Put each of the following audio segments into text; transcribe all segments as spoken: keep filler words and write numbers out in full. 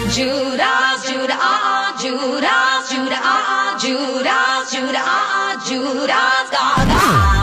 Judas, Judas, ah, ah, Judas, Judas, ah, ah, Judas, Judas, ah, ah, Judas, Gaga.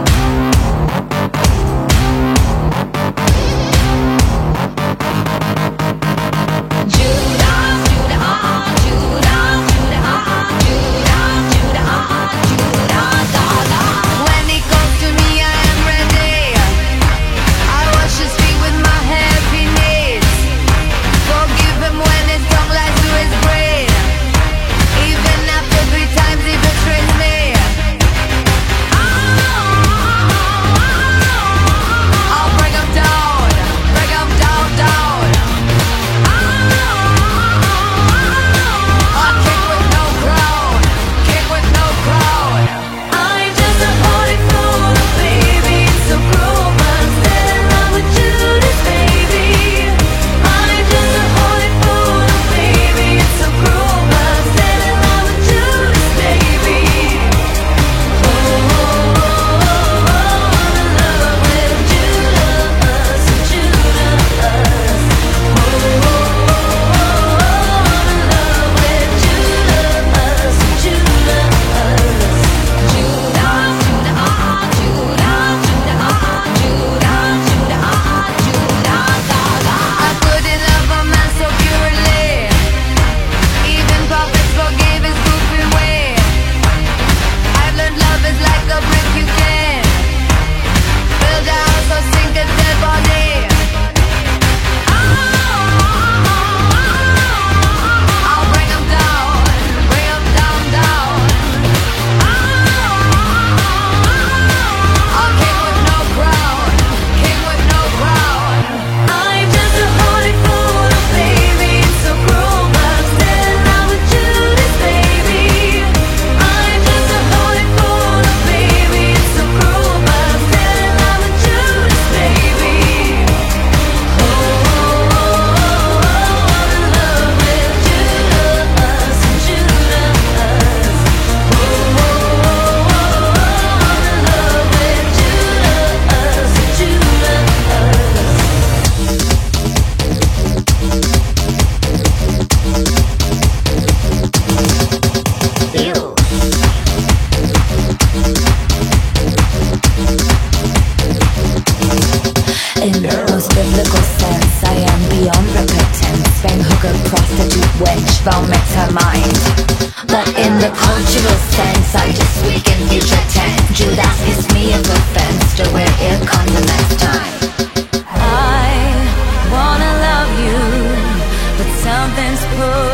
Vomits her mind. But in the cultural sense, I just speak in future tense. Judas is me of offense to where it comes the next time. I wanna love you, but something's pulled